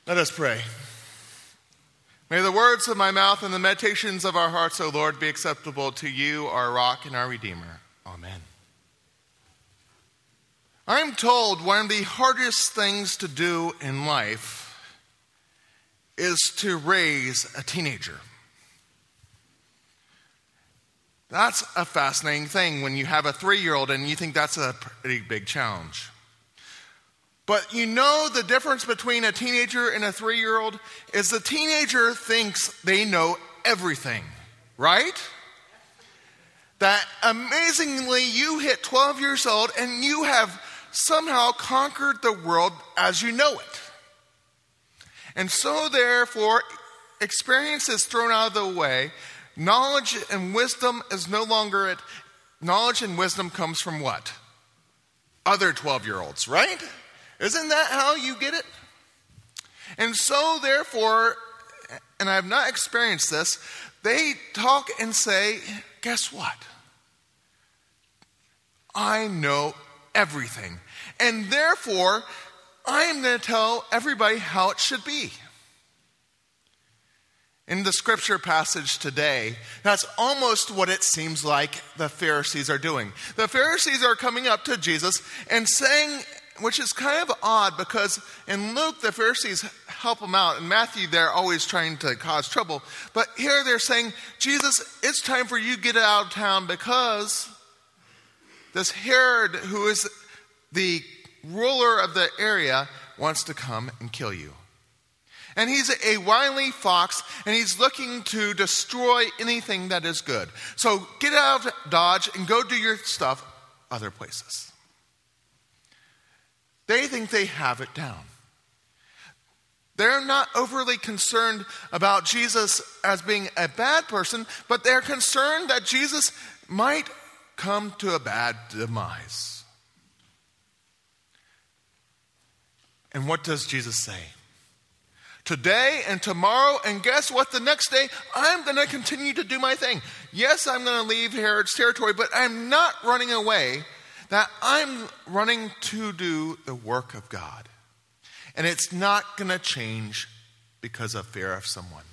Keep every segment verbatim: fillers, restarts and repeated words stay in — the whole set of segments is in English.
Let us pray. May the words of my mouth and the meditations of our hearts, O Lord, be acceptable to you, our rock and our redeemer. Amen. I'm told one of the hardest things to do in life is to raise a teenager. That's a fascinating thing when you have a three-year-old and you think that's a pretty big challenge. But you know the difference between a teenager and a three-year-old is the teenager thinks they know everything, right? That amazingly you hit twelve years old and you have somehow conquered the world as you know it. And so therefore, experience is thrown out of the way. Knowledge and wisdom is no longer it. Knowledge and wisdom comes from what? Other twelve-year-olds, right? Isn't that how you get it? And so therefore, and I have not experienced this, they talk and say, guess what? I know everything. And therefore, I am going to tell everybody how it should be. In the scripture passage today, that's almost what it seems like the Pharisees are doing. The Pharisees are coming up to Jesus and saying, which is kind of odd because in Luke, the Pharisees help them out. In Matthew, they're always trying to cause trouble. But here they're saying, Jesus, it's time for you to get out of town because this Herod, who is the ruler of the area, wants to come and kill you. And he's a wily fox, and he's looking to destroy anything that is good. So get out of Dodge and go do your stuff other places. They think they have it down. They're not overly concerned about Jesus as being a bad person, but they're concerned that Jesus might come to a bad demise. And what does Jesus say? Today and tomorrow, and guess what? The next day, I'm going to continue to do my thing. Yes, I'm going to leave Herod's territory, but I'm not running away. That I'm running to do the work of God. And it's not going to change because of fear of someone.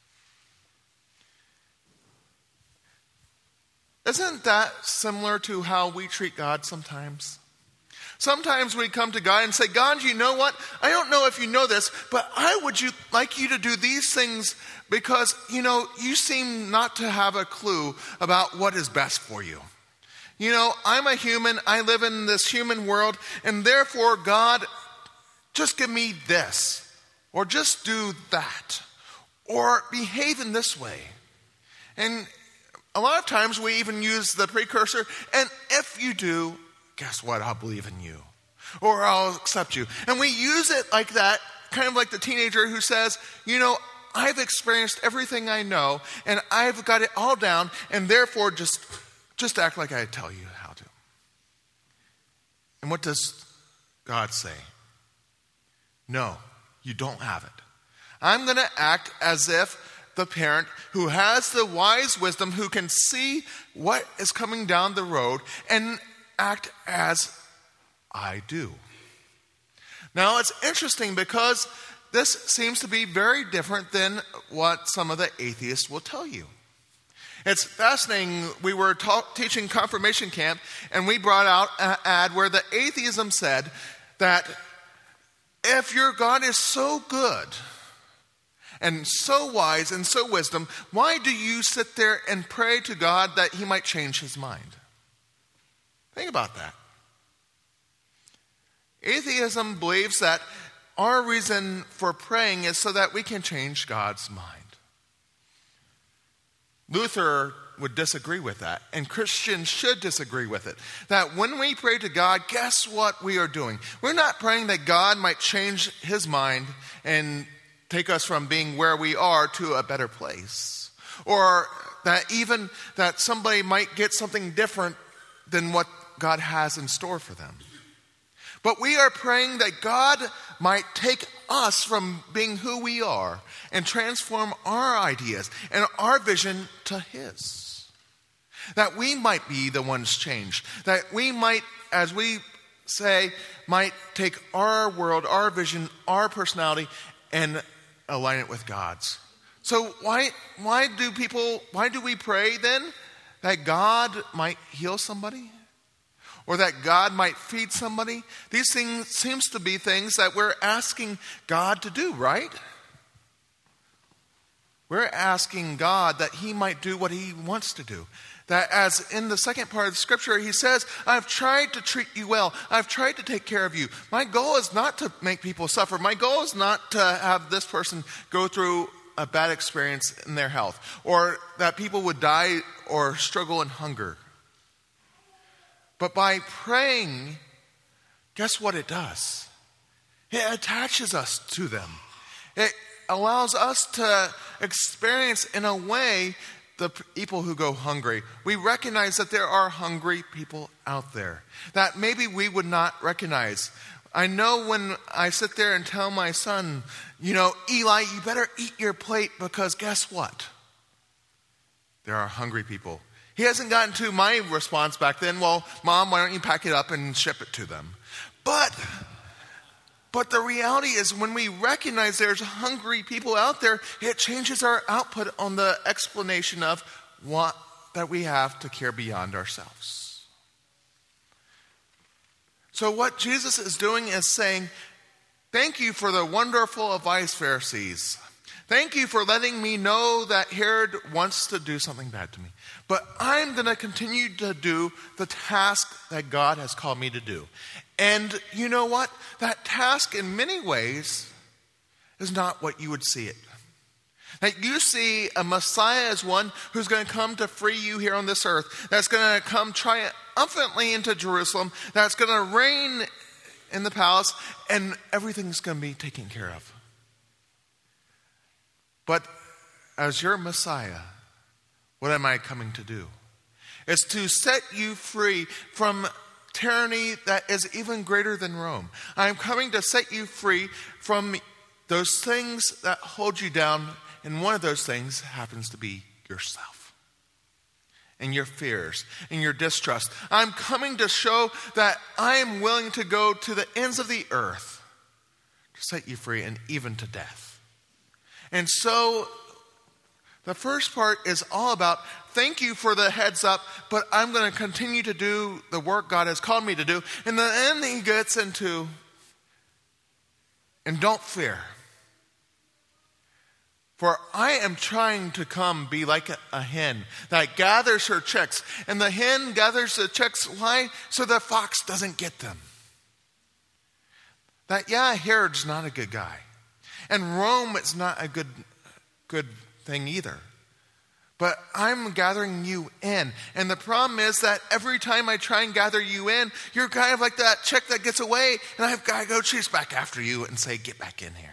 Isn't that similar to how we treat God sometimes? Sometimes we come to God and say, God, you know what? I don't know if you know this, but I would you like you to do these things because, you know, you seem not to have a clue about what is best for you. You know, I'm a human, I live in this human world, and therefore, God, just give me this, or just do that, or behave in this way. And a lot of times we even use the precursor, and if you do, guess what, I'll believe in you, or I'll accept you. And we use it like that, kind of like the teenager who says, you know, I've experienced everything I know, and I've got it all down, and therefore just... Just act like I tell you how to. And what does God say? No, you don't have it. I'm going to act as if the parent who has the wise wisdom, who can see what is coming down the road, and act as I do. Now, it's interesting because this seems to be very different than what some of the atheists will tell you. It's fascinating. We were talk, teaching confirmation camp, and we brought out an ad where the atheism said that if your God is so good and so wise and so wisdom, why do you sit there and pray to God that he might change his mind? Think about that. Atheism believes that our reason for praying is so that we can change God's mind. Luther would disagree with that, and Christians should disagree with it. That when we pray to God, guess what we are doing? We're not praying that God might change his mind and take us from being where we are to a better place. Or that even that somebody might get something different than what God has in store for them. But we are praying that God might take us from being who we are and transform our ideas and our vision to his. That we might be the ones changed. That we might, as we say, might take our world, our vision, our personality, and align it with God's. So why why do people why do we pray then? That God might heal somebody? Or that God might feed somebody? These things seems to be things that we're asking God to do, right? We're asking God that he might do what he wants to do. That as in the second part of the scripture, he says, I've tried to treat you well. I've tried to take care of you. My goal is not to make people suffer. My goal is not to have this person go through a bad experience in their health, or that people would die or struggle in hunger. But by praying, guess what it does? It attaches us to them. It allows us to experience in a way the people who go hungry. We recognize that there are hungry people out there that maybe we would not recognize. I know when I sit there and tell my son, you know, Eli, you better eat your plate because guess what? There are hungry people. He hasn't gotten to my response back then, well, Mom, why don't you pack it up and ship it to them? But, but the reality is when we recognize there's hungry people out there, it changes our output on the explanation of what that we have to care beyond ourselves. So what Jesus is doing is saying, thank you for the wonderful advice, Pharisees. Thank you for letting me know that Herod wants to do something bad to me. But I'm going to continue to do the task that God has called me to do. And you know what? That task in many ways is not what you would see it. That you see a Messiah as one who's going to come to free you here on this earth. That's going to come triumphantly into Jerusalem. That's going to reign in the palace. And everything's going to be taken care of. But as your Messiah, what am I coming to do? It's to set you free from tyranny that is even greater than Rome. I'm coming to set you free from those things that hold you down. And one of those things happens to be yourself. And your fears and your distrust. I'm coming to show that I am willing to go to the ends of the earth to set you free and even to death. And so the first part is all about thank you for the heads up, but I'm going to continue to do the work God has called me to do. And then he gets into, and don't fear. For I am trying to come be like a, a hen that gathers her chicks. And the hen gathers the chicks. Why? So the fox doesn't get them. That, yeah, Herod's not a good guy. And Rome is not a good, good thing either. But I'm gathering you in. And the problem is that every time I try and gather you in, you're kind of like that chick that gets away. And I've got to go chase back after you and say, get back in here.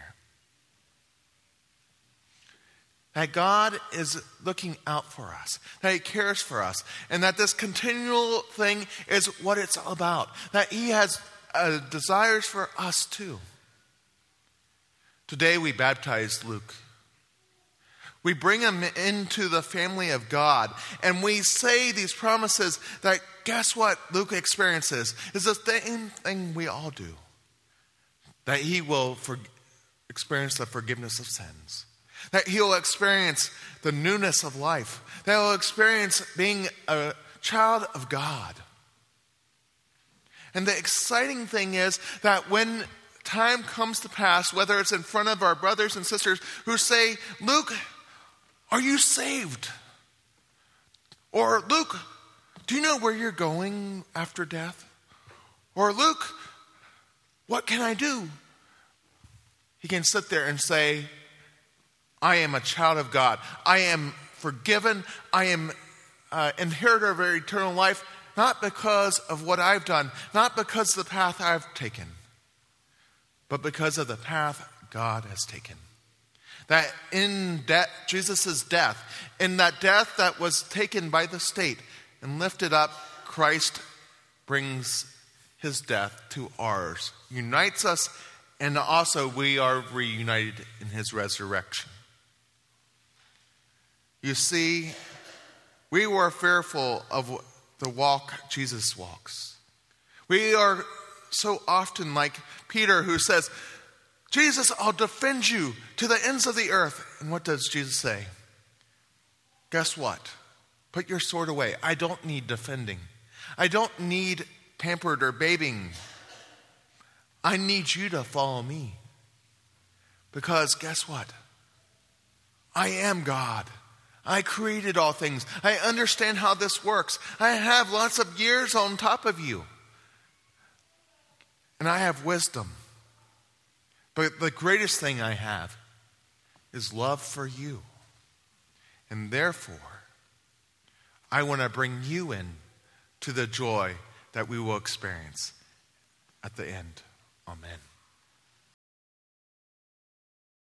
That God is looking out for us. That he cares for us. And that this continual thing is what it's all about. That he has uh, desires for us too. Today we baptize Luke. We bring him into the family of God. And we say these promises that guess what Luke experiences is the same thing we all do. That he will for, experience the forgiveness of sins. That he'll experience the newness of life. That he'll experience being a child of God. And the exciting thing is that when time comes to pass, whether it's in front of our brothers and sisters who say, Luke, are you saved? Or Luke, do you know where you're going after death? Or Luke, what can I do? He can sit there and say, I am a child of God. I am forgiven. I am uh, inheritor of eternal life, not because of what I've done, not because of the path I've taken, but because of the path God has taken. That in de- Jesus' death, in that death that was taken by the state and lifted up, Christ brings his death to ours, unites us, and also we are reunited in his resurrection. You see, we were fearful of the walk Jesus walks. We are so often like Peter who says, Jesus, I'll defend you to the ends of the earth. And what does Jesus say? Guess what? Put your sword away. I don't need defending. I don't need pampered or babying. I need you to follow me. Because guess what? I am God. I created all things. I understand how this works. I have lots of years on top of you. And I have wisdom. But the greatest thing I have is love for you. And therefore, I want to bring you in to the joy that we will experience at the end. Amen.